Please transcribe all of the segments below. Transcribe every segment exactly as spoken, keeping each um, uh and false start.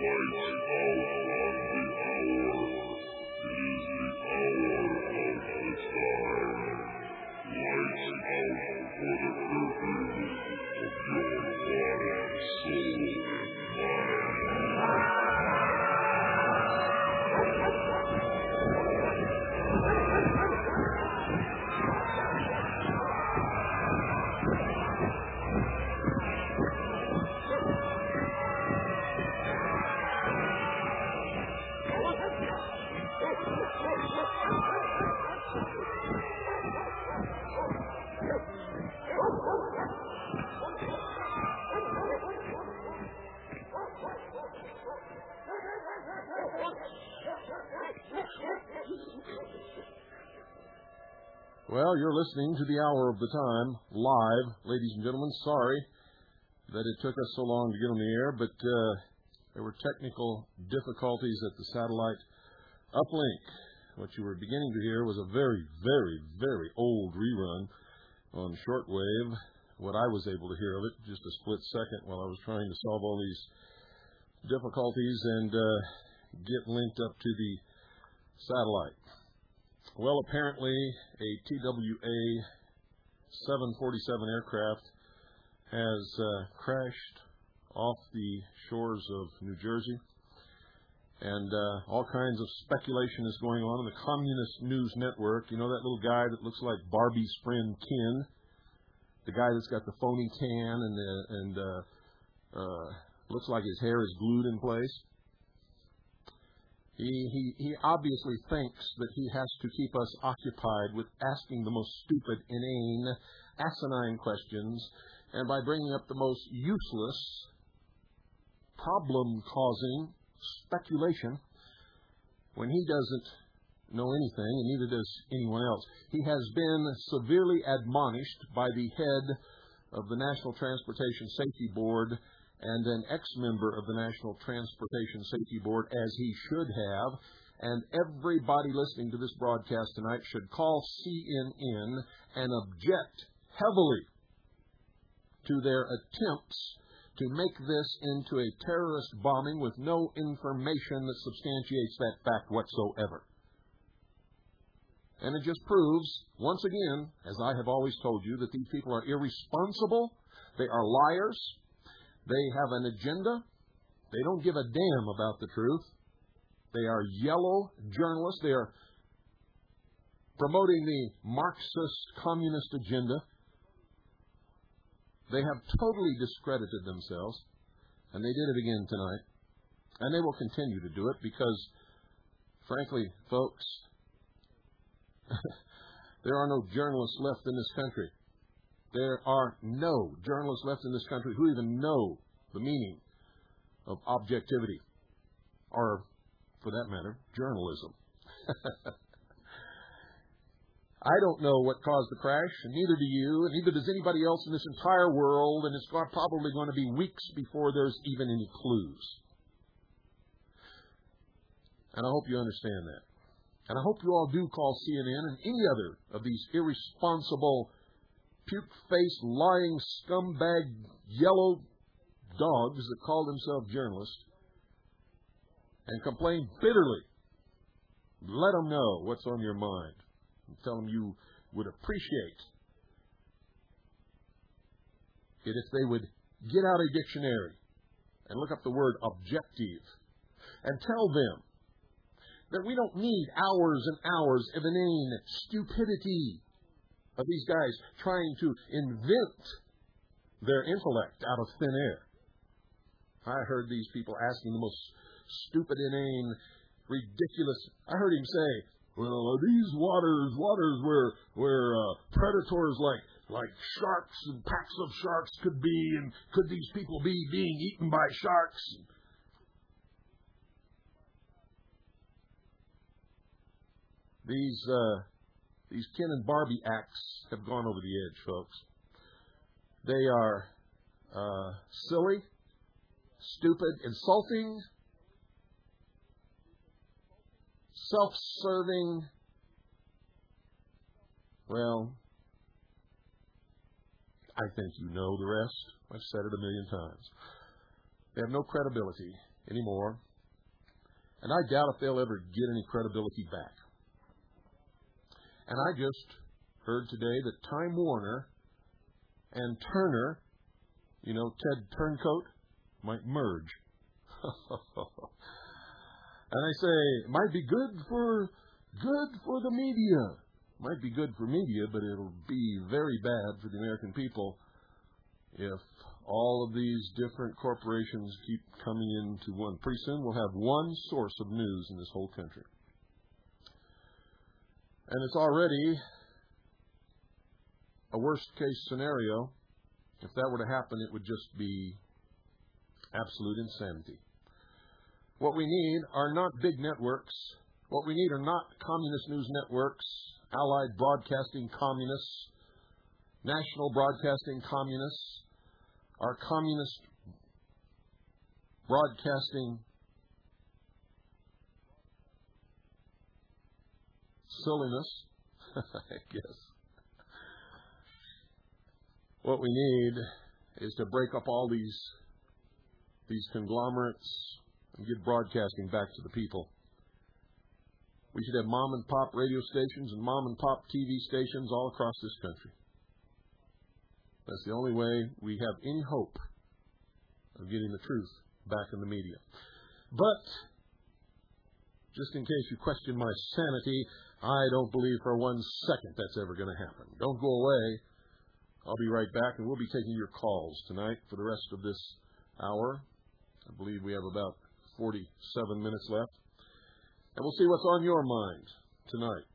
Well, you're listening to the Hour of the Time, live, ladies and gentlemen. Sorry that it took us so long to get on the air, but uh, there were technical difficulties at the satellite uplink. What you were beginning to hear was a very, very, very old rerun on shortwave. What I was able to hear of it, just a split second while I was trying to solve all these difficulties and uh, get linked up to the satellite. Well, apparently a T W A seven forty-seven aircraft has uh, crashed off the shores of New Jersey, and uh, all kinds of speculation is going on in the Communist News Network. You know that little guy that looks like Barbie's friend Ken, the guy that's got the phony tan and the, and uh, uh, looks like his hair is glued in place. He, he, he obviously thinks that he has to keep us occupied with asking the most stupid, inane, asinine questions, and by bringing up the most useless, problem-causing speculation when he doesn't know anything, and neither does anyone else. He has been severely admonished by the head of the National Transportation Safety Board and an ex-member of the National Transportation Safety Board, as he should have, and everybody listening to this broadcast tonight should call C N N and object heavily to their attempts to make this into a terrorist bombing with no information that substantiates that fact whatsoever. And it just proves, once again, as I have always told you, that these people are irresponsible, they are liars, they have an agenda. They don't give a damn about the truth. They are yellow journalists. They are promoting the Marxist communist agenda. They have totally discredited themselves, and they did it again tonight. And they will continue to do it because, frankly, folks, there are no journalists left in this country. There are no journalists left in this country who even know the meaning of objectivity, or, for that matter, journalism. I don't know what caused the crash, and neither do you, and neither does anybody else in this entire world, and it's probably going to be weeks before there's even any clues. And I hope you understand that. And I hope you all do call C N N and any other of these irresponsible, puke-faced, lying, scumbag, yellow dogs that call themselves journalists and complain bitterly. Let them know what's on your mind. And tell them you would appreciate it if they would get out a dictionary and look up the word objective and tell them that we don't need hours and hours of inane stupidity of these guys trying to invent their intellect out of thin air. I heard these people asking the most stupid, inane, ridiculous. I heard him say, "Well, are these waters waters where where uh, predators like like sharks and packs of sharks could be, and could these people be being eaten by sharks?" These uh, these Ken and Barbie acts have gone over the edge, folks. They are uh, silly, stupid, insulting, self-serving. Well, I think you know the rest. I've said it a million times. They have no credibility anymore. And I doubt if they'll ever get any credibility back. And I just heard today that Time Warner and Turner, you know, Ted Turncoat, might merge. And I say, it might be good for good for the media. Might be good for media, but it'll be very bad for the American people if all of these different corporations keep coming into one. Pretty soon we'll have one source of news in this whole country. And it's already a worst-case scenario. If that were to happen, it would just be absolute insanity. What we need are not big networks. What we need are not communist news networks, Allied Broadcasting communists, National Broadcasting communists, our communist broadcasting silliness, I guess. What we need is to break up all these these conglomerates and get broadcasting back to the people. We should have mom and pop radio stations and mom and pop T V stations all across this country. That's the only way we have any hope of getting the truth back in the media. But, just in case you question my sanity, I don't believe for one second that's ever going to happen. Don't go away. I'll be right back, and we'll be taking your calls tonight for the rest of this hour. I believe we have about forty-seven minutes left. And we'll see what's on your mind tonight.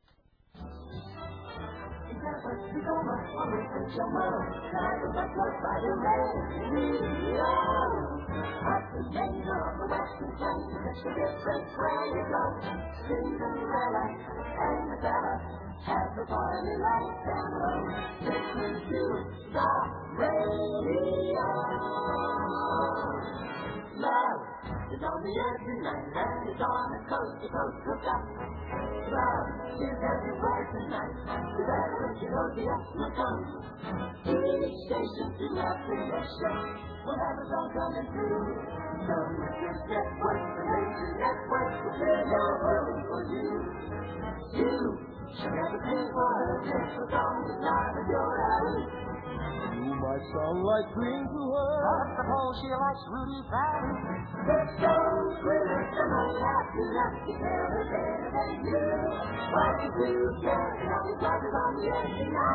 Love is on the air tonight, and it's on a coast-to-coast hookup. Love is everywhere tonight, the better let you know the ultimate comes. Each station to have connection, we'll have a song coming through. So if this network, the major network, will fill your world for you. You should never pay for a special song the time of your alley. You might sound like Green to her, I suppose she likes Rudy Valley. Let's go, Twitter, somebody happy enough to tell her better than you. What you do, care, and all these brothers on the air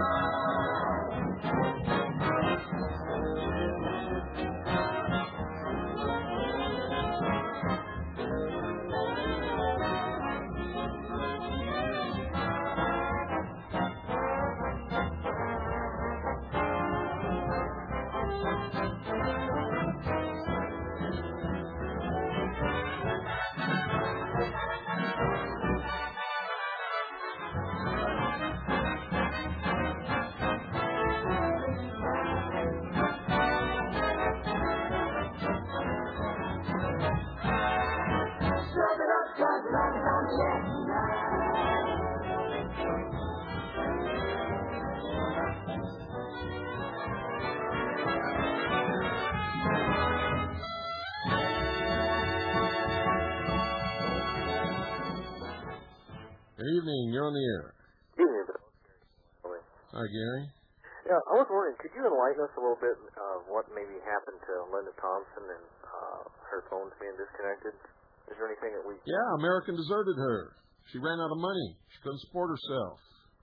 Good evening. You're on the air. Good evening, Bill. Hi, Gary. Yeah, I was wondering, could you enlighten us a little bit of what maybe happened to Linda Thompson and uh, her phones being disconnected? Is there anything that we... Yeah, American deserted her. She ran out of money. She couldn't support herself.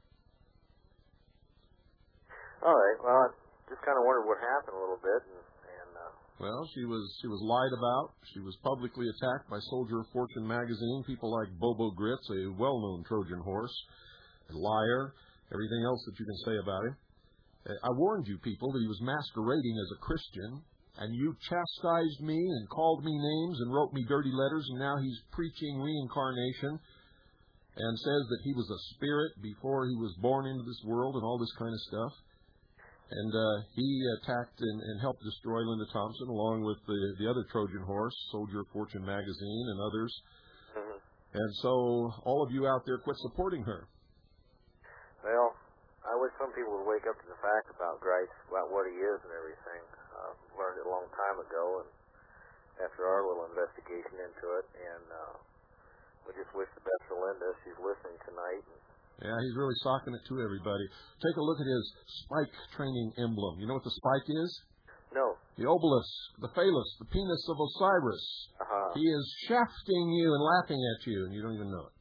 All right, well, I just kind of wondered what happened a little bit. And, and uh... Well, she was she was lied about. She was publicly attacked by Soldier of Fortune magazine, people like Bobo Grits, a well-known Trojan horse, a liar, everything else that you can say about him. I warned you people that he was masquerading as a Christian, and you chastised me and called me names and wrote me dirty letters, and now he's preaching reincarnation and says that he was a spirit before he was born into this world and all this kind of stuff. And uh, he attacked and, and helped destroy Linda Thompson along with the, the other Trojan horse, Soldier of Fortune magazine and others. Mm-hmm. And so all of you out there, quit supporting her. Well, I wish some people would wake up to the fact about Grice, about what he is and everything. Uh, learned it a long time ago, and after our little investigation into it, and uh, we just wish the best for Linda. She's listening tonight. Yeah, he's really socking it to everybody. Take a look at his spike training emblem. You know what the spike is? No. The obelisk, the phallus, the penis of Osiris. Uh-huh. He is shafting you and laughing at you, and you don't even know it.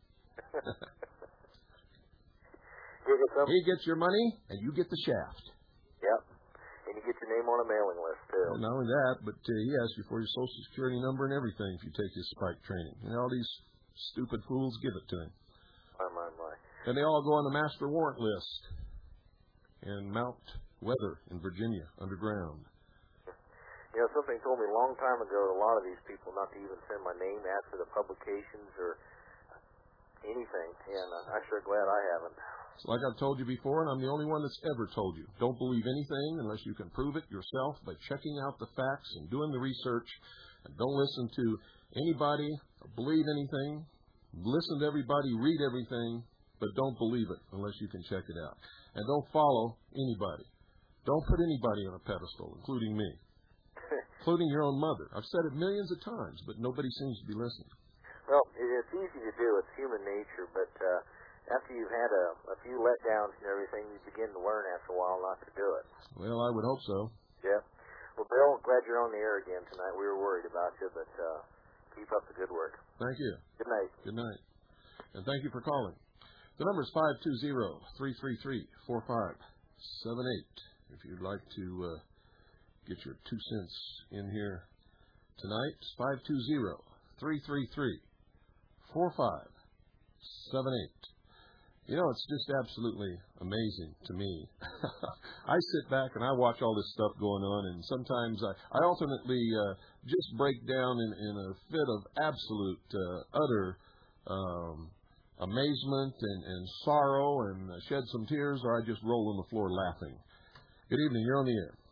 He gets your money, and you get the shaft. Yep. And you get your name on a mailing list, too. And not only that, but uh, he asks you for your Social Security number and everything if you take his spike training. And all these stupid fools give it to him. My, my, my. And they all go on the master warrant list in Mount Weather in Virginia, underground. You know, something told me a long time ago to a lot of these people not to even send my name after the publications or anything, and uh, I'm sure glad I haven't. It's like I've told you before, and I'm the only one that's ever told you. Don't believe anything unless you can prove it yourself by checking out the facts and doing the research. And don't listen to anybody or believe anything. Listen to everybody, read everything, but don't believe it unless you can check it out. And don't follow anybody. Don't put anybody on a pedestal, including me. Including your own mother. I've said it millions of times, but nobody seems to be listening. Well, it's easy to do. It's human nature, but uh, after you've had a, a few letdowns and everything, you begin to learn after a while not to do it. Well, I would hope so. Yeah. Well, Bill, glad you're on the air again tonight. We were worried about you, but uh, keep up the good work. Thank you. Good night. Good night. And thank you for calling. The number is five two zero, three three three, four five seven eight. If you'd like to uh, get your two cents in here tonight, five two zero, three three three, four five seven eight. You know, it's just absolutely amazing to me. I sit back and I watch all this stuff going on, and sometimes I, I alternately uh, just break down in, in a fit of absolute, uh, utter um, amazement and, and sorrow and uh, shed some tears, or I just roll on the floor laughing. Good evening. You're on the air.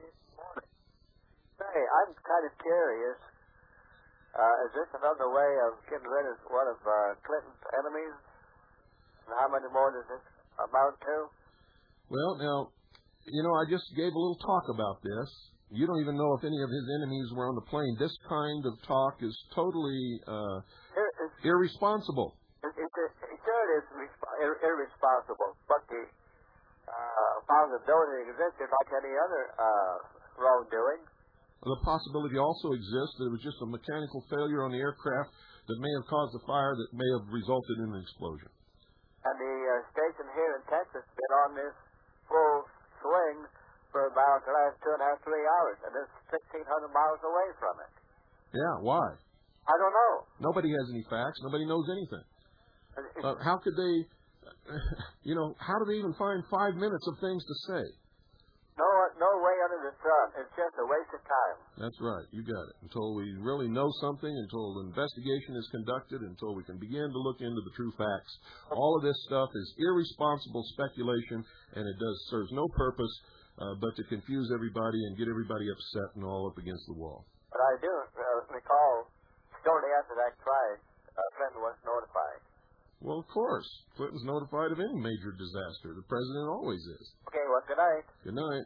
Hey, I'm kind of curious. Uh, is this another way of getting rid of one of uh, Clinton's enemies? And how many more does this amount to? Well, now, you know, I just gave a little talk about this. You don't even know if any of his enemies were on the plane. This kind of talk is totally uh, It, it's, irresponsible. it, it, it, it sure is resp- ir- irresponsible, but the uh, possibility existed like any other uh, wrongdoing. The possibility also exists that it was just a mechanical failure on the aircraft that may have caused the fire that may have resulted in an explosion. And the uh, station here in Texas has been on this full swing for about the last two and a half, three hours, and it's sixteen hundred miles away from it. Yeah, why? I don't know. Nobody has any facts. Nobody knows anything. It- it- Uh, how could they, you know, how do they even find five minutes of things to say? No, no way under the sun. It's just a waste of time. That's right. You got it. Until we really know something, until the investigation is conducted, until we can begin to look into the true facts, all of this stuff is irresponsible speculation, and it does serves no purpose uh, but to confuse everybody and get everybody upset and all up against the wall. But I do uh, recall shortly after that crash, uh, Clinton was notified. Well, of course. Clinton's notified of any major disaster. The president always is. Okay, well, good night. Good night.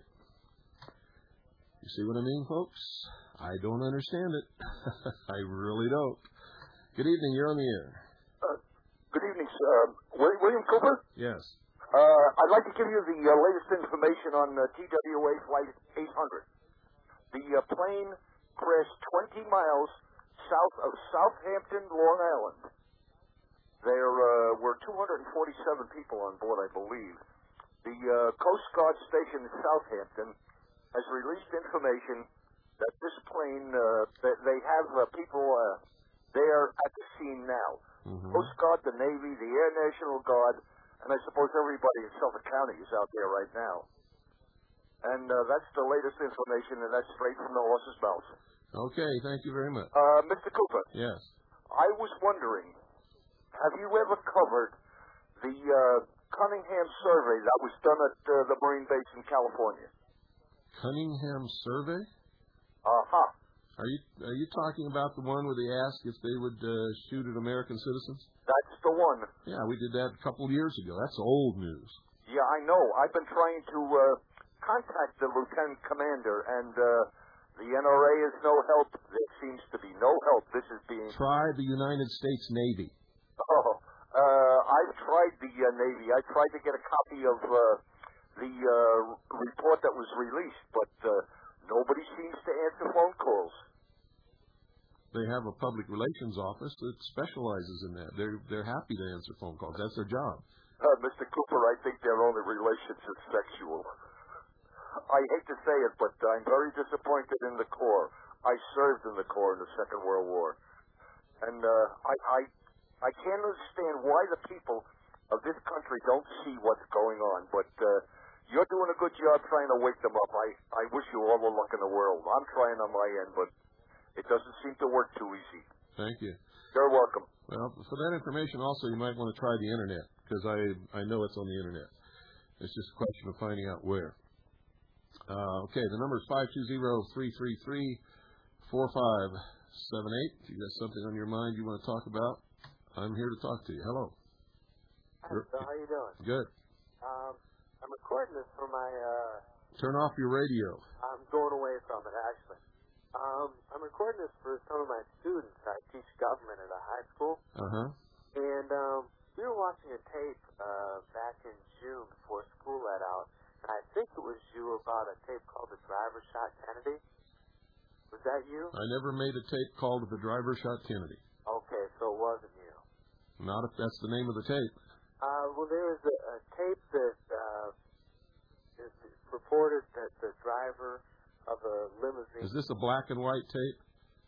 You see what I mean, folks? I don't understand it. I really don't. Good evening. You're on the air. Uh, good evening, sir. Uh, William, William Cooper? Yes. Uh, I'd like to give you the uh, latest information on uh, T W A Flight eight hundred. The uh, plane crashed twenty miles south of Southampton, Long Island. There uh, were two hundred forty-seven people on board, I believe. The uh, Coast Guard station in Southampton has released information that this plane, uh, that they have uh, people uh, there at the scene now. Mm-hmm. Coast Guard, the Navy, the Air National Guard, and I suppose everybody in Suffolk County is out there right now. And uh, that's the latest information, and that's straight from the horse's mouth. Okay. Thank you very much. Uh, Mister Cooper, Yes. I was wondering, have you ever covered the uh, Cunningham survey that was done at uh, the Marine Base in California? Cunningham survey? Uh-huh. Are you are you talking about the one where they asked if they would uh, shoot at American citizens? That's the one. Yeah, we did that a couple of years ago. That's old news. Yeah, I know. I've been trying to uh, contact the lieutenant commander, and uh, the N R A is no help. The C seems to be no help. This is being... Try the United States Navy. Oh, uh, I've tried the uh, Navy. I tried to get a copy of uh, the uh, report that was released, but uh, nobody seems to answer phone calls. They have a public relations office that specializes in that. They're they're happy to answer phone calls. That's their job. Uh, Mister Cooper, I think their only relations is sexual. I hate to say it, but I'm very disappointed in the Corps. I served in the Corps in the Second World War, and uh, I, I I can't understand why the people of this country don't see what's going on. But uh, you're doing a good job trying to wake them up. I I wish you all the luck in the world. I'm trying on my end, but it doesn't seem to work too easy. Thank you. You're welcome. Well, for that information also, you might want to try the Internet, because I, I know it's on the Internet. It's just a question of finding out where. Uh, okay, the number is five two zero, three three three, four five seven eight. If you got something on your mind you want to talk about, I'm here to talk to you. Hello. Hi, so how you doing? Good. Um, I'm recording this for my, uh... Turn off your radio. I'm going away from it, actually. Um, I'm recording this for some of my students. I teach government at a high school. Uh-huh. And um, we were watching a tape uh, back in June before school let out. And I think it was you about a tape called The Driver Shot Kennedy. Was that you? I never made a tape called The Driver Shot Kennedy. Okay, so it wasn't you. Not if that's the name of the tape. Uh, well, there was a, a tape that uh, is reported that the driver of a limousine... Is this a black and white tape?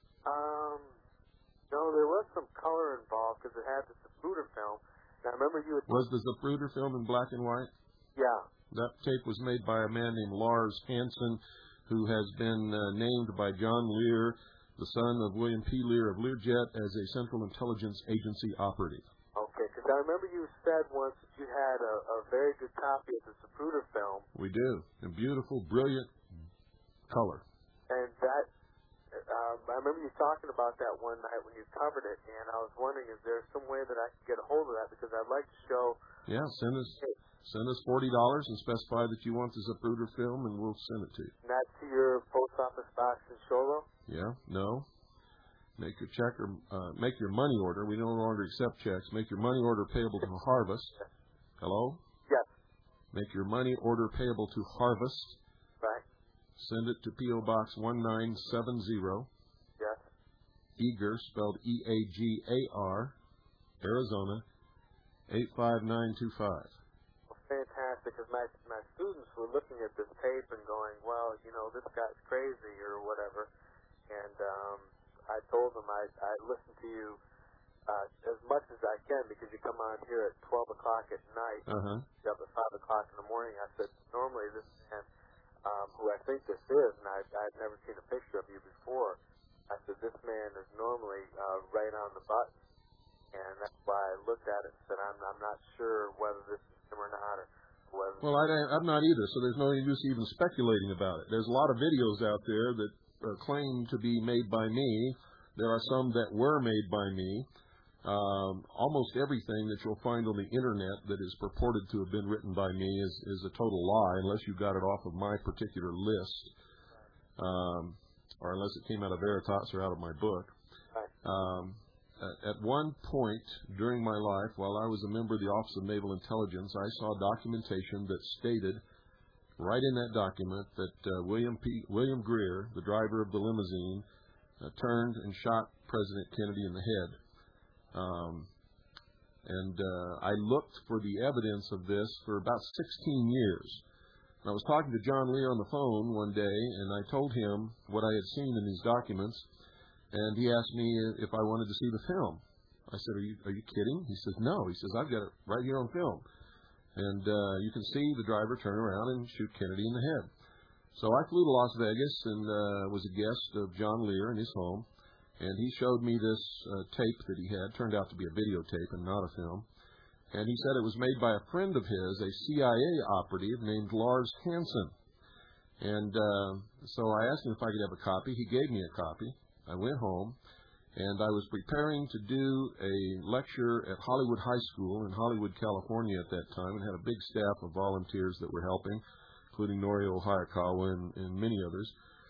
Um, no, there was some color involved because it had the Zapruder film. And I remember you... Had was the Zapruder film in black and white? Yeah. That tape was made by a man named Lars Hansen, who has been uh, named by John Lear, the son of William P. Lear of Learjet, as a Central Intelligence Agency operative. Okay, because I remember you said once that you had a, a very good copy of the Zapruder film. We do. A beautiful, brilliant color. And that, um, I remember you talking about that one night when you covered it, and I was wondering, is there some way that I can get a hold of that? Because I'd like to show... Yeah, send us send us forty dollars and specify that you want the Zapruder film, and we'll send it to you. And that's to your post office box in Sholo? Yeah, no. Make your check or uh, make your money order. We no longer accept checks. Make your money order payable to Harvest. Hello? Yes. Make your money order payable to Harvest. Right. Send it to P O Box one nine seven zero. Yes. Eager, spelled E A G A R, Arizona, eight five nine two five. Well, fantastic, because my, my students were looking at this tape and going, well, you know, this guy's crazy or whatever. And um, I told them I I listen to you uh, as much as I can because you come on here at twelve o'clock at night, Uh-huh. up at five o'clock in the morning. I said, normally this man... Um, who I think this is, and I, I've never seen a picture of you before. I said, this man is normally uh, right on the button, and that's why I looked at it and said, I'm, I'm not sure whether this is him or not, or whether... Well, I, I'm not either, so there's no use even speculating about it. There's a lot of videos out there that uh, claim to be made by me. There are some that were made by me. Um, almost everything that you'll find on the Internet that is purported to have been written by me is, is a total lie, unless you got it off of my particular list, um, or unless it came out of Veritas or out of my book. Um, at, at one point during my life, while I was a member of the Office of Naval Intelligence, I saw documentation that stated, right in that document, that uh, William P. William Greer, the driver of the limousine, uh, turned and shot President Kennedy in the head. Um, and uh, I looked for the evidence of this for about sixteen years. And I was talking to John Lear on the phone one day, and I told him what I had seen in these documents, and he asked me if I wanted to see the film. I said, are you, are you kidding? He says, no. He says, I've got it right here on film. And uh, you can see the driver turn around and shoot Kennedy in the head. So I flew to Las Vegas and uh, was a guest of John Lear in his home. And he showed me this uh, tape that he had. Turned out to be a videotape and not a film. And he said it was made by a friend of his, a C I A operative named Lars Hansen. And uh, so I asked him if I could have a copy. He gave me a copy. I went home, and I was preparing to do a lecture at Hollywood High School in Hollywood, California at that time, and had a big staff of volunteers that were helping, including Norio Hayakawa and, and many others.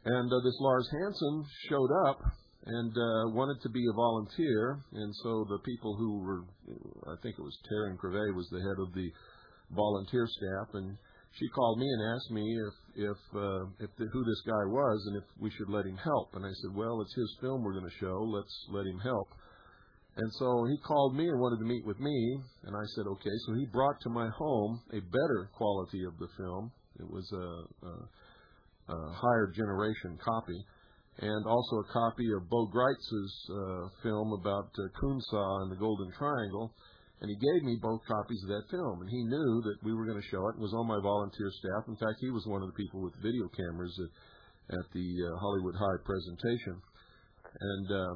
And uh, this Lars Hansen showed up and uh, wanted to be a volunteer, and so the people who were, I think it was Taryn Crevet was the head of the volunteer staff, and she called me and asked me if if uh, if the, who this guy was and if we should let him help. And I said, well, it's his film we're going to show. Let's let him help. And so he called me and wanted to meet with me, and I said, okay. So he brought to my home a better quality of the film. It was a, a, a higher generation copy. And also a copy of Bo Greitz's uh, film about uh, Kuhnsaw and the Golden Triangle, and he gave me both copies of that film, and he knew that we were going to show it, and was on my volunteer staff. In fact, he was one of the people with video cameras at, at the uh, Hollywood High presentation, and uh,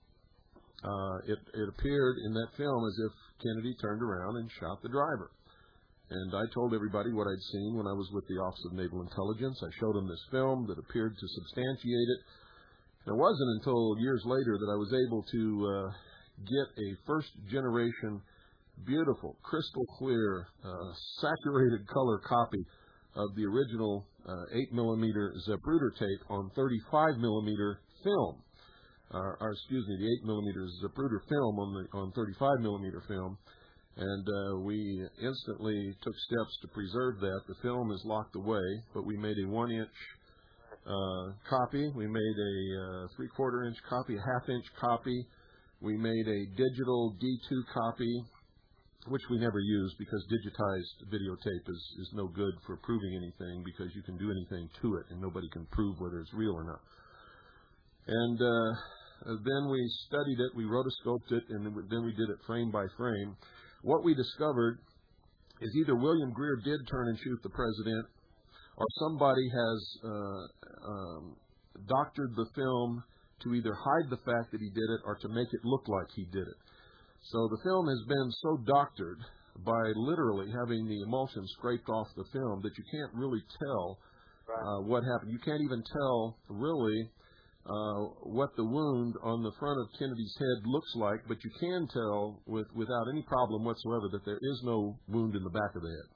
uh, it, it appeared in that film as if Kennedy turned around and shot the driver. And I told everybody what I'd seen when I was with the Office of Naval Intelligence. I showed them this film that appeared to substantiate it. It wasn't until years later that I was able to uh, get a first-generation, beautiful, crystal clear, uh, saturated color copy of the original uh, eight millimeter Zapruder tape on thirty-five millimeter film. Uh, or excuse me, the eight millimeter Zapruder film on the on thirty-five millimeter film. And uh, we instantly took steps to preserve that. The film is locked away, but we made a one-inch Uh, copy. We made a uh, three-quarter inch copy, a half-inch copy. We made a digital D two copy, which we never used because digitized videotape is, is no good for proving anything because you can do anything to it and nobody can prove whether it's real or not. And uh, then we studied it, we rotoscoped it, and then we did it frame by frame. What we discovered is either William Greer did turn and shoot the president, or somebody has uh, um, doctored the film to either hide the fact that he did it or to make it look like he did it. So the film has been so doctored by literally having the emulsion scraped off the film that you can't really tell uh, what happened. You can't even tell really uh, what the wound on the front of Kennedy's head looks like, but you can tell with, without any problem whatsoever that there is no wound in the back of the head.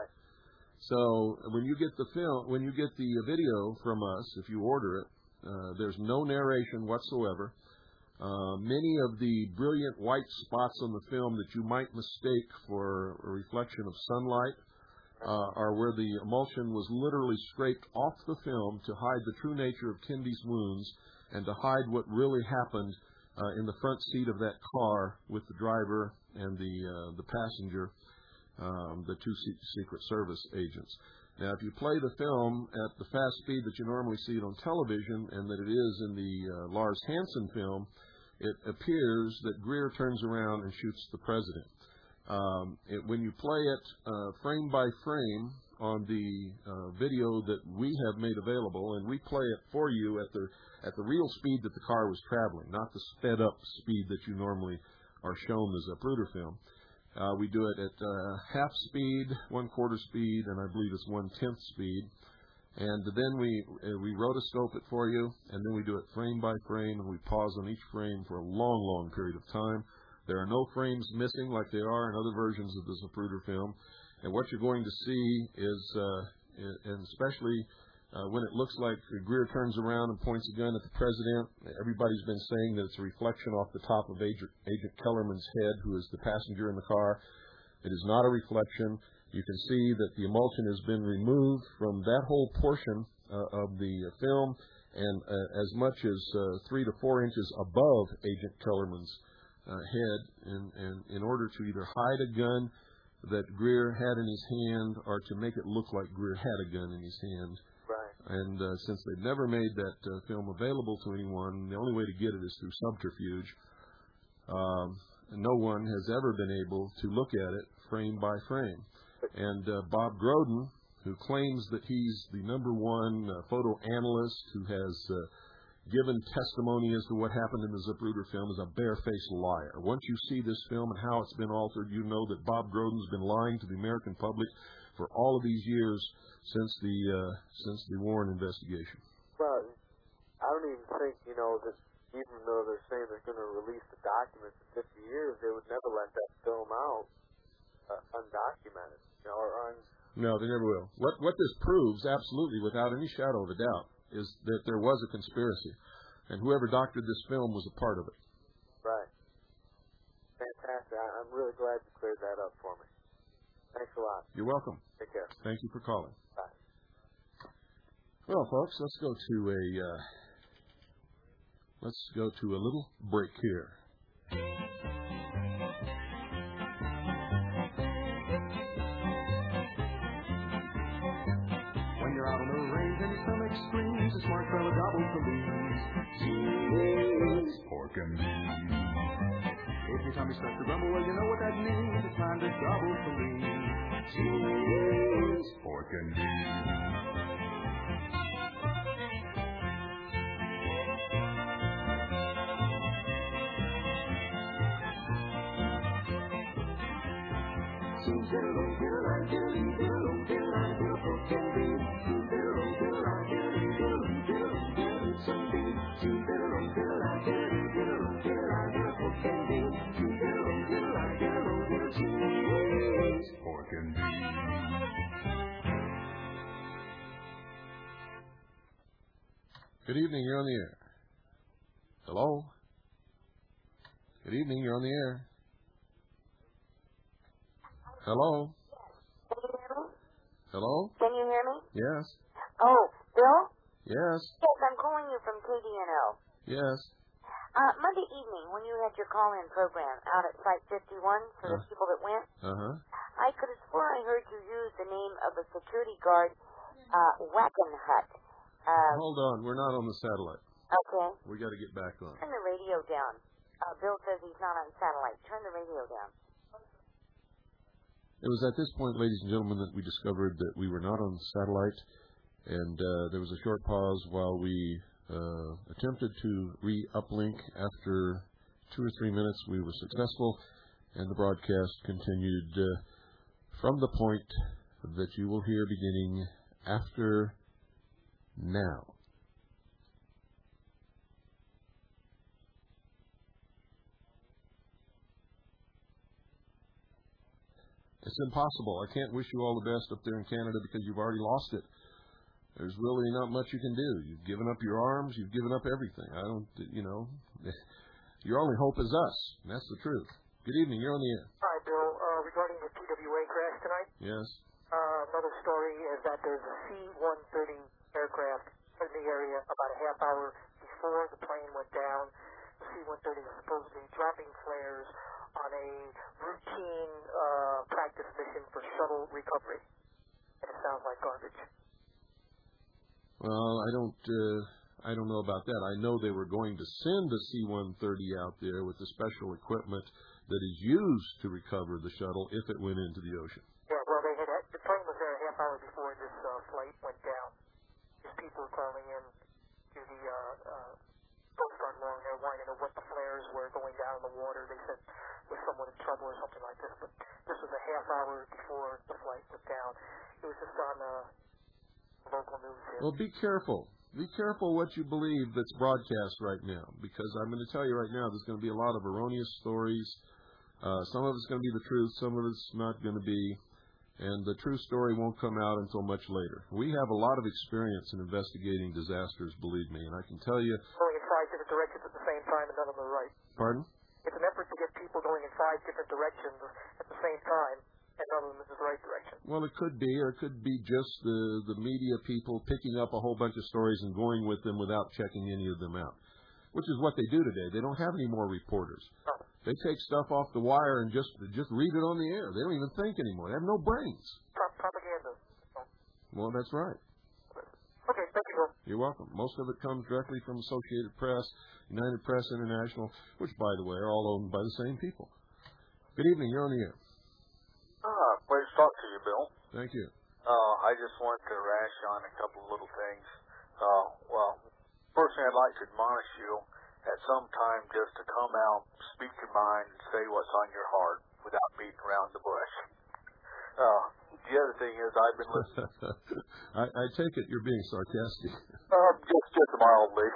So when you get the film, when you get the video from us, if you order it, uh, there's no narration whatsoever. Uh, many of the brilliant white spots on the film that you might mistake for a reflection of sunlight uh, are where the emulsion was literally scraped off the film to hide the true nature of Kennedy's wounds and to hide what really happened uh, in the front seat of that car with the driver and the uh, the passenger. Um, the two Secret Service agents. Now, if you play the film at the fast speed that you normally see it on television and that it is in the uh, Lars Hansen film, it appears that Greer turns around and shoots the president. Um, it, when you play it uh, frame by frame on the uh, video that we have made available, and we play it for you at the at the real speed that the car was traveling, not the sped up speed that you normally are shown the Zapruder film. Uh, we do it at uh, half speed, one-quarter speed, and I believe it's one-tenth speed. And then we uh, we rotoscope it for you, and then we do it frame by frame, and we pause on each frame for a long, long period of time. There are no frames missing like there are in other versions of the Zapruder film. And what you're going to see is, uh, and especially uh, when it looks like Greer turns around and points a gun at the president, everybody's been saying that it's a reflection off the top of Agent, Agent Kellerman's head, who is the passenger in the car. It is not a reflection. You can see that the emulsion has been removed from that whole portion uh, of the uh, film, and uh, as much as uh, three to four inches above Agent Kellerman's uh, head, in, in, in order to either hide a gun that Greer had in his hand or to make it look like Greer had a gun in his hand. And uh, since they've never made that uh, film available to anyone, the only way to get it is through subterfuge. Um, no one has ever been able to look at it frame by frame. And uh, Bob Groden, who claims that he's the number one uh, photo analyst who has uh, given testimony as to what happened in the Zapruder film, is a barefaced liar. Once you see this film and how it's been altered, you know that Bob Groden's been lying to the American public for all of these years since the uh, since the Warren investigation. Well, I don't even think, you know, that even though they're saying they're going to release the documents in fifty years, they would never let that film out uh, undocumented, you know, or un. No, they never will. What what this proves, absolutely, without any shadow of a doubt, is that there was a conspiracy, and whoever doctored this film was a part of it. Right. Fantastic. I, I'm really glad you cleared that up for me. Thanks a lot. You're welcome. Take care. Thank you for calling. Bye. Well, folks, let's go to a uh, let's go to a little break here. When you're out on the range and your stomach screams, a smart fella gobbles the leaves. Cheese, pork and beans. If your tummy starts to grumble, well, you know what that means. It's time to gobble the leaves. Cheese, pork and beans. Pork and beans. Good evening, you're on the air. Hello? Good evening, you're on the air. Hello? Can you hear me? Hello? Can you hear me? Yes. Oh, Bill? Yes. Yes, I'm calling you from K D N O. Yes. Uh, Monday evening, when you had your call-in program out at Site fifty-one for the Uh. people that went, Uh-huh. I could have sworn I heard you use the name of a security guard, uh, Wackenhut. Uh, Hold on, we're not on the satellite. okay. We got to get back on. Turn the radio down. Uh, Bill says he's not on satellite. Turn the radio down. It was at this point, ladies and gentlemen, that we discovered that we were not on satellite, and uh, there was a short pause while we uh, attempted to re-uplink. After two or three minutes, we were successful, and the broadcast continued uh, from the point that you will hear beginning after now. It's impossible. I can't wish you all the best up there in Canada because you've already lost it. There's really not much you can do. You've given up your arms. You've given up everything. I don't, you know, your only hope is us. And that's the truth. Good evening. You're on the air. Hi, Bill. Uh, regarding the T W A crash tonight, Yes. uh, another story is that there's a C one thirty aircraft in the area about a half hour before the plane went down. The C one thirty is supposedly dropping flares on a routine uh, practice mission for shuttle recovery. And it sounds like garbage. Well, I don't, uh, I don't know about that. I know they were going to send a C one thirty out there with the special equipment that is used to recover the shuttle if it went into the ocean. Yeah, well, they had the plane was there a half hour before this uh, flight went down. These people were calling in to the uh, uh, Coast Guard along there wanting to know what the flares were going down in the water. They said was someone in trouble or something like this, but this was a half hour before the flight went down. It was just on uh, local news here. Well, be careful. Be careful what you believe that's broadcast right now, because I'm going to tell you right now there's going to be a lot of erroneous stories. Uh, some of it's going to be the truth, some of it's not going to be, and the true story won't come out until much later. We have a lot of experience in investigating disasters, believe me, and I can tell you... Going in five different directions at the same time and none of them are right. Pardon? It's an effort to get people going in five different directions at the same time, and none of them is the right direction. Well, it could be, or it could be just the, the media people picking up a whole bunch of stories and going with them without checking any of them out, which is what they do today. They don't have any more reporters. Oh. They take stuff off the wire and just just read it on the air. They don't even think anymore. They have no brains. Pro- propaganda. Oh. Well, that's right. Okay, thank you, Bill. You're welcome. Most of it comes directly from Associated Press, United Press International, which, by the way, are all owned by the same people. Good evening. You're on the air. Ah, pleasure to talk to you, Bill. Thank you. Uh, I just wanted to rash on a couple of little things. Uh, well, first thing I'd like to admonish you at some time just to come out, speak your mind, and say what's on your heart without beating around the bush. Uh, the other thing is I've been listening. I, I take it you're being sarcastic. Uh, just, just mildly.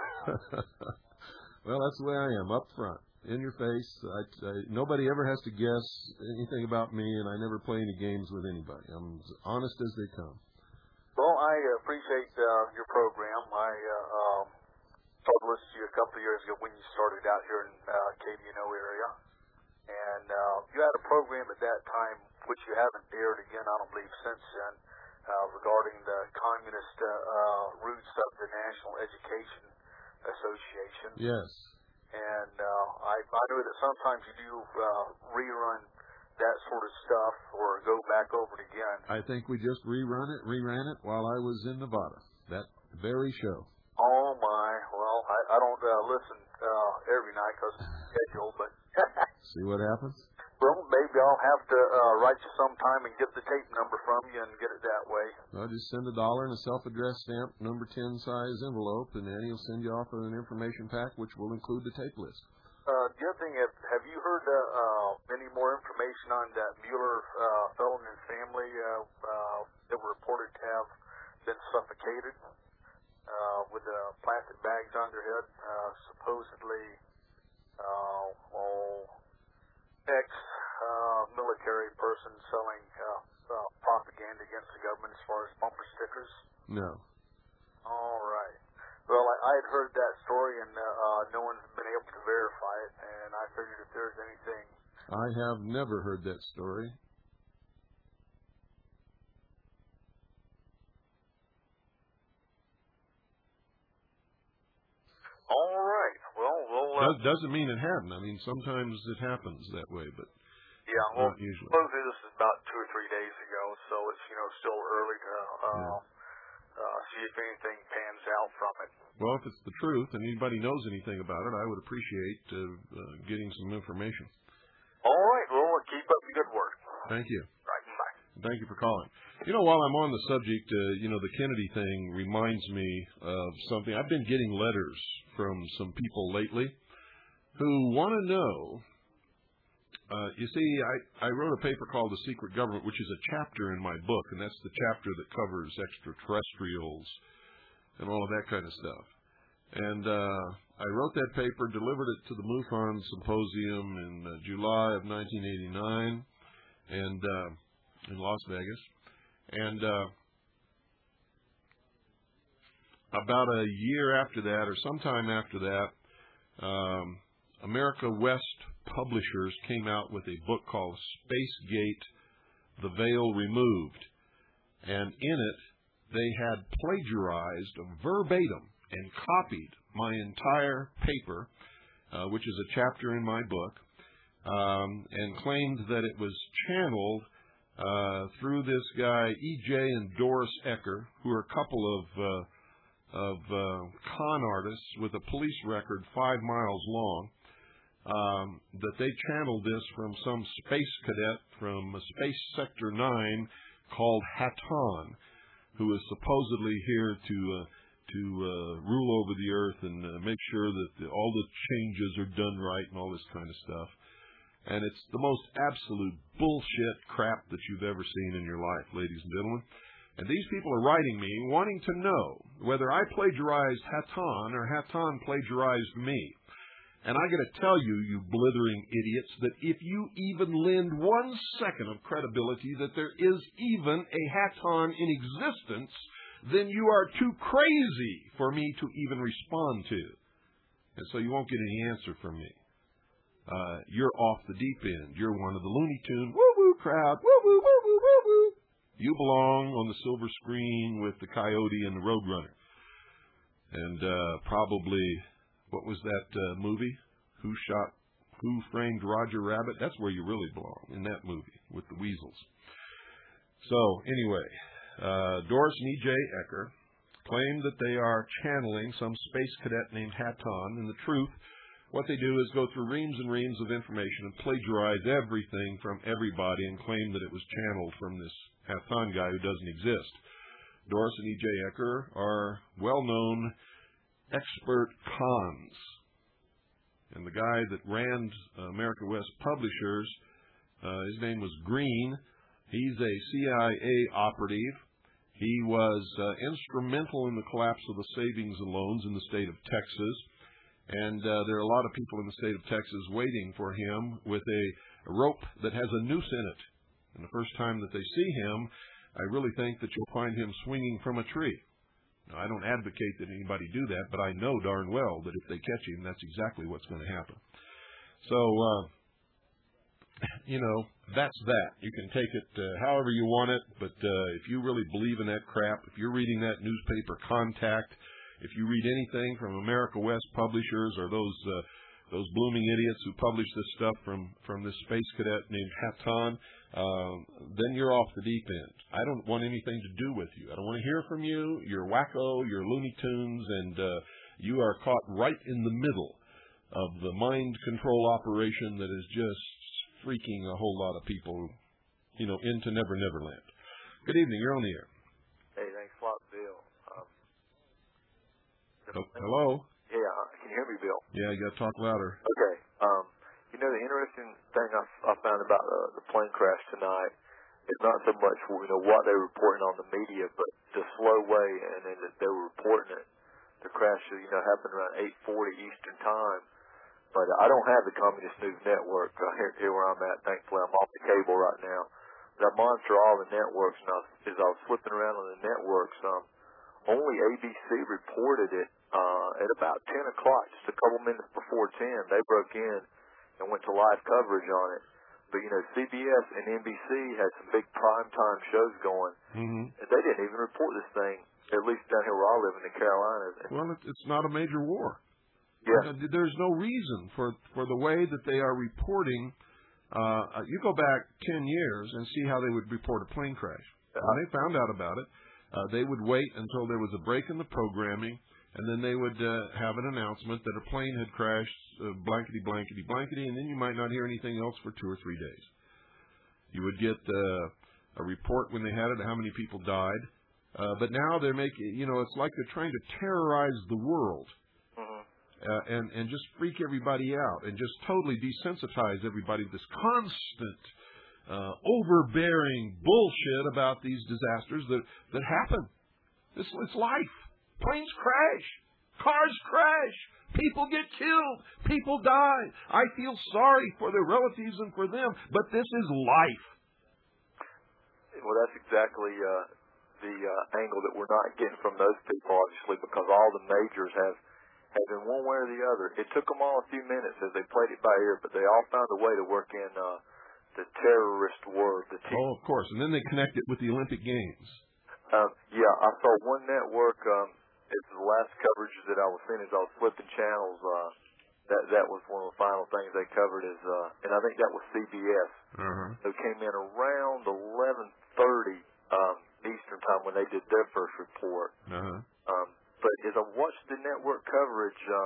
Well, that's the way I am, up front, in your face. I, I, nobody ever has to guess anything about me, and I never play any games with anybody. I'm as honest as they come. Well, I I appreciate uh, your program. I uh, um, started listening to you a couple of years ago when you started out here in uh, K V N O area. And uh, you had a program at that time, which you haven't aired again, I don't believe, since then, uh, regarding the communist uh, uh, roots of the National Education Association. Yes. And uh, I, I know that sometimes you do uh, rerun that sort of stuff or go back over it again. I think we just rerun it, reran it while I was in Nevada, that very show. Oh, my. Well, I, I don't uh, listen uh, every night because of the schedule, but... See what happens? Well, maybe I'll have to uh, write you sometime and get the tape number from you and get it that way. Well, just send a dollar in a self-addressed stamp, number ten size envelope, and then he'll send you off an information pack, which will include the tape list. Uh, the other thing, have, have you heard uh, uh, any more information on that Mueller uh, fellow and his family uh, uh, that were reported to have been suffocated uh, with uh, plastic bags on their head, uh, supposedly uh, oh, ex-military uh, person selling uh, uh, propaganda against the government as far as bumper stickers? No. All right. Well, I, I had heard that story, and uh, uh, no one's been able to verify it, and I figured if there's anything... I have never heard that story. All right. Well, we'll... Uh, Does, doesn't mean it hadn't. I mean, sometimes it happens that way, but yeah, well, not usually. supposedly this is about two or three days ago, so it's, you know, still early to... Uh, yeah. Uh, see if anything pans out from it. Well, if it's the truth and anybody knows anything about it, I would appreciate uh, uh, getting some information. All right. Well, keep up the good work. Thank you. Right. Bye. Thank you for calling. You know, while I'm on the subject, uh, you know, the Kennedy thing reminds me of something. I've been getting letters from some people lately who want to know. Uh, you see, I, I wrote a paper called The Secret Government, which is a chapter in my book, and that's the chapter that covers extraterrestrials and all of that kind of stuff. And uh, I wrote that paper, delivered it to the MUFON Symposium in uh, July of nineteen eighty-nine and uh, in Las Vegas. And uh, about a year after that, or sometime after that, um, America West Publishers came out with a book called Spacegate, The Veil Removed. And in it, they had plagiarized verbatim and copied my entire paper, uh, which is a chapter in my book, um, and claimed that it was channeled uh, through this guy, E J and Doris Ecker, who are a couple of, uh, of uh, con artists with a police record five miles long. Um, that they channeled this from some space cadet from Space Sector nine called Haton, who is supposedly here to uh, to uh, rule over the Earth and uh, make sure that the, all the changes are done right and all this kind of stuff. And it's the most absolute bullshit crap that you've ever seen in your life, ladies and gentlemen. And these people are writing me wanting to know whether I plagiarized Haton or Haton plagiarized me. And I got to tell you, you blithering idiots, that if you even lend one second of credibility that there is even a Haton in existence, then you are too crazy for me to even respond to. And so you won't get any answer from me. Uh, you're off the deep end. You're one of the Looney Tune woo-woo crowd. Woo-woo, woo-woo, woo-woo. You belong on the silver screen with the Coyote and the Roadrunner. And uh, probably... What was that uh, movie? Who shot, Who Framed Roger Rabbit? That's where you really belong, in that movie, with the weasels. So, anyway, uh, Doris and E J Ecker claim that they are channeling some space cadet named Haton, and the truth, what they do is go through reams and reams of information and plagiarize everything from everybody and claim that it was channeled from this Haton guy who doesn't exist. Doris and E J Ecker are well-known expert cons. And the guy that ran uh, America West Publishers, uh, his name was Green. He's a C I A operative. He was uh, instrumental in the collapse of the savings and loans in the state of Texas. And uh, there are a lot of people in the state of Texas waiting for him with a, a rope that has a noose in it. And the first time that they see him, I really think that you'll find him swinging from a tree. Now, I don't advocate that anybody do that, but I know darn well that if they catch him, that's exactly what's going to happen. So, uh, you know, that's that. You can take it uh, however you want it, but uh, if you really believe in that crap, if you're reading that newspaper Contact, if you read anything from America West Publishers or those uh, those blooming idiots who publish this stuff from, from this space cadet named Hatton, uh, then you're off the deep end. I don't want anything to do with you. I don't want to hear from you. You're wacko, you're Looney Tunes, and uh, you are caught right in the middle of the mind control operation that is just freaking a whole lot of people, you know, into Never Never Land. Good evening. You're on the air. Hey, thanks a lot, Bill. Um, oh, hello? Yeah, can you hear me, Bill? Yeah, you got to talk louder. Okay. Um, you know, the interesting thing I, I found about uh, the plane crash tonight is not so much, you know, what they were reporting on the media, but the slow way and then that they were reporting it. The crash, you know, happened around eight forty Eastern Time. But uh, I don't have the Communist News Network uh, here, here where I'm at. Thankfully, I'm off the cable right now. But I monitor all the networks, and I was, as I was flipping around on the networks, um, only A B C reported it uh, at about ten o'clock, just a couple minutes before ten. They broke in and went to live coverage on it. But, you know, C B S and N B C had some big primetime shows going, mm-hmm. and they didn't even report this thing, at least down here where I live in the Carolinas. Well, it's not a major war. Yeah. There's no reason for, for the way that they are reporting. Uh, you go back ten years and see how they would report a plane crash. When they found out about it, uh, they would wait until there was a break in the programming, and then they would uh, have an announcement that a plane had crashed, uh, blankety, blankety, blankety, and then you might not hear anything else for two or three days. You would get uh, a report when they had it, how many people died. Uh, but now they're making, you know, it's like they're trying to terrorize the world. Uh, and, and just freak everybody out and just totally desensitize everybody with this constant, uh, overbearing bullshit about these disasters that, that happen. It's, it's life. Planes crash. Cars crash. People get killed. People die. I feel sorry for their relatives and for them, but this is life. Well, that's exactly uh, the uh, angle that we're not getting from those people, obviously, because all the majors have have been one way or the other. It took them all a few minutes as they played it by ear, but they all found a way to work in uh, the terrorist word. The oh, of course. And then they connect it with the Olympic Games. Um, yeah, I saw one network. Um, it's the last coverage that I was seeing as I was flipping channels. Uh, that that was one of the final things they covered. Is uh, and I think that was C B S. Uh-huh. They came in around eleven thirty um, Eastern time when they did their first report. Uh-huh. Um, But as I watched the network coverage, um,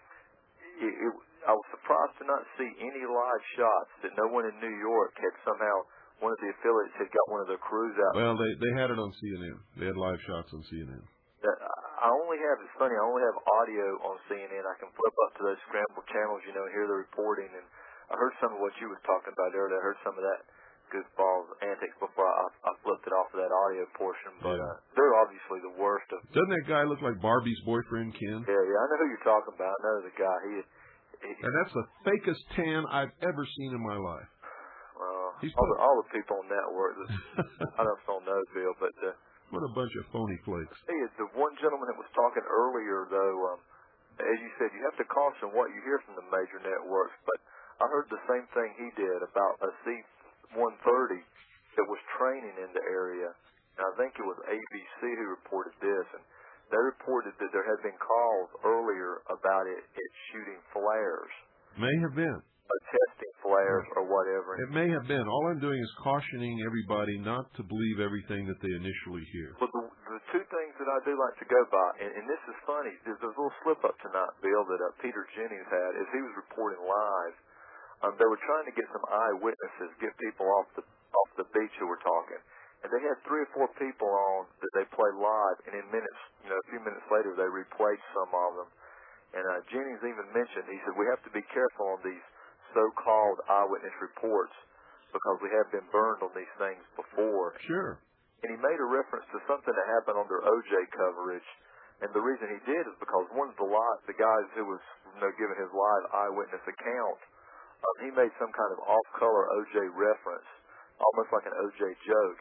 it, it, I was surprised to not see any live shots, that no one in New York had somehow, one of the affiliates had got one of their crews out. Well, they they had it on C N N. They had live shots on C N N. That, I only have, it's funny, I only have audio on C N N. I can flip up to those scrambled channels, you know, hear the reporting. And I heard some of what you was talking about earlier. I heard some of that goofballs antics before I, I flipped it off of that audio portion, but yeah. uh, they're obviously the worst of. Doesn't that guy look like Barbie's boyfriend, Ken? Yeah, yeah, I know who you're talking about. I know the guy. He, he and that's the fakest tan I've ever seen in my life. Well, He's all, the, all the people on network, I don't know Noseville, but uh, what a bunch of phony flakes. Hey, the one gentleman that was talking earlier, though, um, as you said, you have to caution what you hear from the major networks, but I heard the same thing he did about a C one thirty that was training in the area. And I think it was A B C who reported this, and they reported that there had been calls earlier about it, it shooting flares. May have been. Or testing flares or whatever. It may have been. All I'm doing is cautioning everybody not to believe everything that they initially hear. But the, the two things that I do like to go by, and, and this is funny, there's a little slip-up tonight, Bill, that uh, Peter Jennings had, as he was reporting live. Um, they were trying to get some eyewitnesses, get people off the off the beach who were talking, and they had three or four people on that they played live, and in minutes, you know, a few minutes later, they replayed some of them. And uh, Jennings even mentioned, he said, we have to be careful on these so-called eyewitness reports because we have been burned on these things before. Sure. And he made a reference to something that happened on their O J coverage, and the reason he did is because one of the live, the guys who was, you know, giving his live eyewitness account. Um, he made some kind of off-color O J reference, almost like an O J joke. And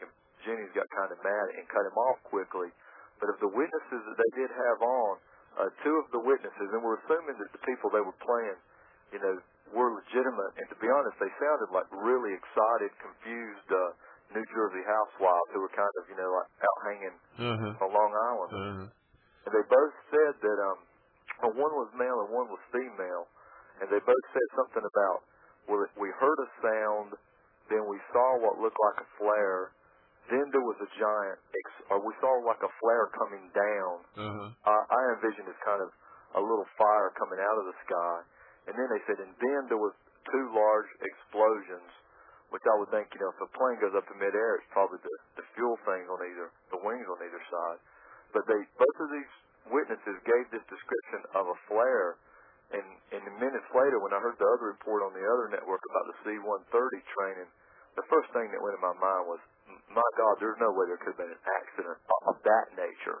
Jennings got kind of mad and cut him off quickly. But of the witnesses that they did have on, uh, two of the witnesses, and we're assuming that the people they were playing, you know, were legitimate. And to be honest, they sounded like really excited, confused uh, New Jersey housewives who were kind of, you know, like out hanging uh-huh. on Long Island. Uh-huh. And they both said that um, well, one was male and one was female. And they both said something about, well, we heard a sound, then we saw what looked like a flare, then there was a giant, ex- or we saw like a flare coming down. Uh-huh. Uh, I envisioned as kind of a little fire coming out of the sky. And then they said, and then there was two large explosions, which I would think, you know, if a plane goes up in midair, it's probably the, the fuel things on either, the wings on either side. But they, both of these witnesses gave this description of a flare. And, and minutes later, when I heard the other report on the other network about the C one thirty training, the first thing that went in my mind was, my God, there's no way there could have been an accident of that nature.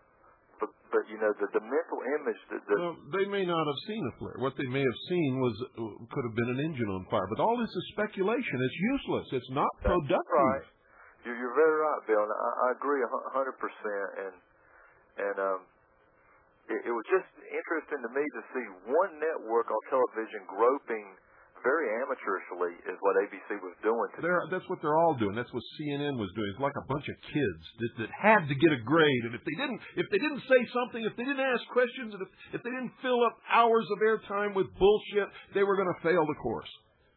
But, but you know, the, the mental image that... The, well, they may not have seen a flare. What they may have seen was could have been an engine on fire. But all this is speculation. It's useless. It's not productive. Right. You're, you're very right, Bill. And I, I agree one hundred percent. And, and um, it, it was just interesting to me to see one network on television groping very amateurishly is what A B C was doing. They're, that's what they're all doing. That's what C N N was doing. It's like a bunch of kids that, that had to get a grade, and if they didn't, if they didn't say something, if they didn't ask questions, and if, if they didn't fill up hours of airtime with bullshit, they were going to fail the course.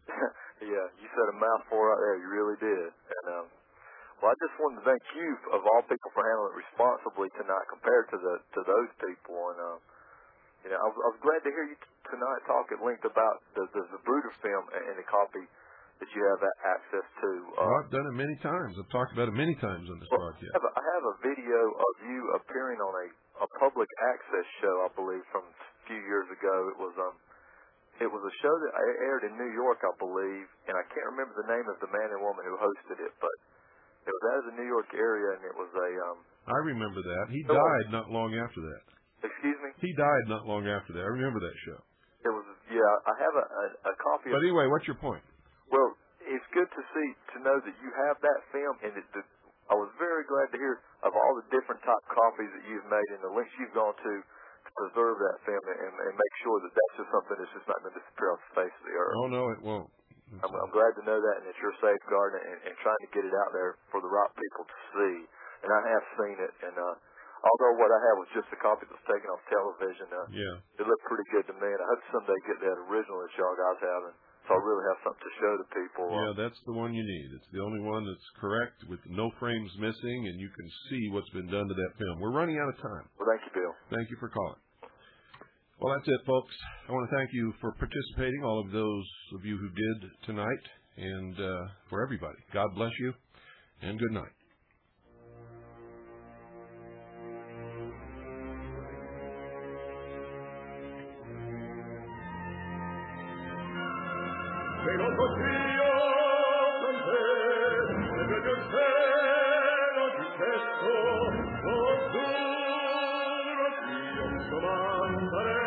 Yeah, you said a mouthful right there. You really did. And um, well, I just wanted to thank you of all people for handling it responsibly tonight, compared to the to those people. And um, you know, I was, I was glad to hear you t- tonight talk at length about the, the Zapruder film and, and the copy that you have access to. Uh, well, I've done it many times. I've talked about it many times on this well, broadcast. I have, a, I have a video of you appearing on a, a public access show, I believe, from a few years ago. It was um, it was a show that aired in New York, I believe, and I can't remember the name of the man and woman who hosted it, but it was out of the New York area, and it was a. Um, I remember that. He died not long after that. Excuse me? He died not long after that. I remember that show. It was, yeah, I have a, a, a copy of... But anyway, what's your point? Well, it's good to see, to know that you have that film, and it, the, I was very glad to hear of all the different type copies that you've made and the links you've gone to to preserve that film and, and make sure that that's just something that's just not going to disappear off the face of the earth. Oh, no, it won't. I'm, I'm glad to know that, and that you're safeguarding and, and trying to get it out there for the right people to see. And I have seen it, and uh, although what I have was just a copy that was taken off television, uh, yeah. it looked pretty good to me, and I hope someday get that original that y'all guys have, and so I really have something to show to people. Yeah, that's the one you need. It's the only one that's correct with no frames missing, and you can see what's been done to that film. We're running out of time. Well, thank you, Bill. Thank you for calling. Well, that's it, folks. I want to thank you for participating, all of those of you who did tonight, and uh, for everybody. God bless you, and good night. Però così io con te, e per il cielo di stesso, lo giuro che io comandare.